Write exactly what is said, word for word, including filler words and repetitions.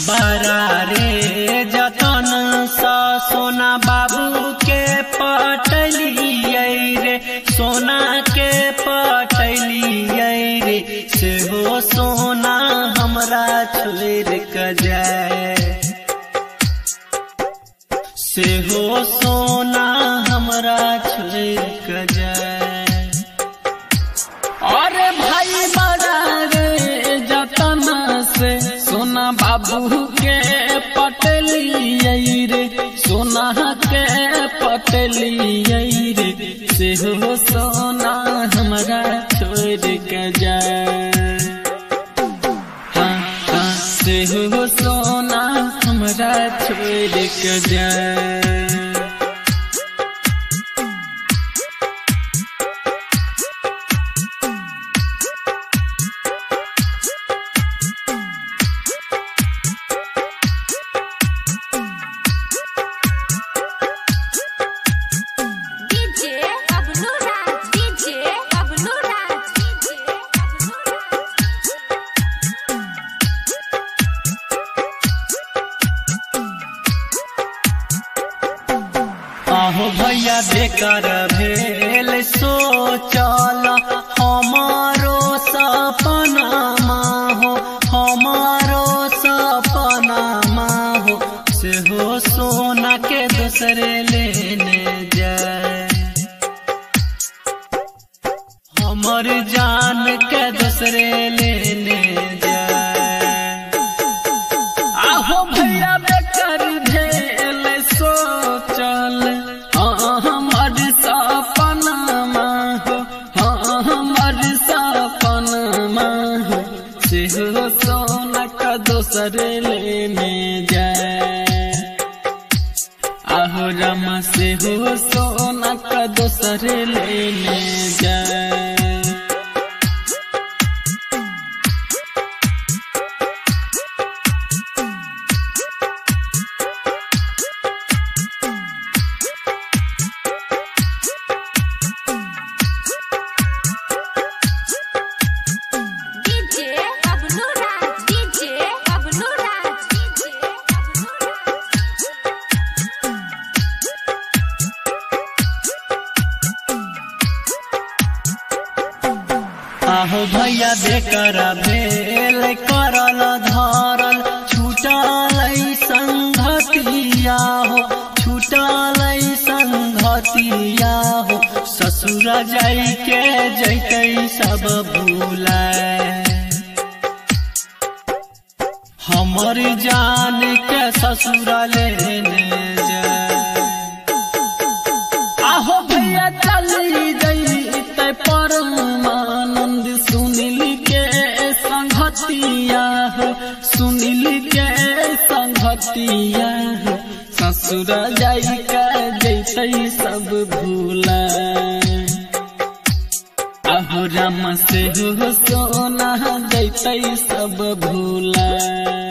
बड़ा रे जतन सा सोना बाबू के पटलियै रे, सोना के पटलियै रे, से हो सोना हमरा छोड़ के जाए, से हो सोना हमरा छोड़ के जाए। अरे भाई बड़ा रे जतन से सोना बाबू के पटलियै रे, सोना के पटलियै रे, से हो सोना हमरा छोड़ के जाए। हाँ हाँ से हो सोना हमरा छोड़ के जाए। आहो भैया बेकार भेल सोचल हमारो सपना हो, हमारो सपना हो, से हो सोना के दूसरे लेने जाए, हमर जान के दूसरे लेने जाए। आहो भैया बेकार भेल सोचल हमर सपना हो, हमर सपना हो, से हो सोना का दोसर लेने जाए। आहो रमा से हो सोना का दोसर लेने जाए। आहो भैया बेकार भेल करल धरल, छूटल संगतिया हो, छूटल संगतिया हो, ससुर जाई के जैते सब भूलाए, हमर जान के ससुर लेने जाए। आहो भैया चली जैते परमानंद सुनील के संगतिया हो, सुनील के संगतिया हो, ससुर जाई के जैते सब भूला। आहो राम से हो सोना जैते सब भूला।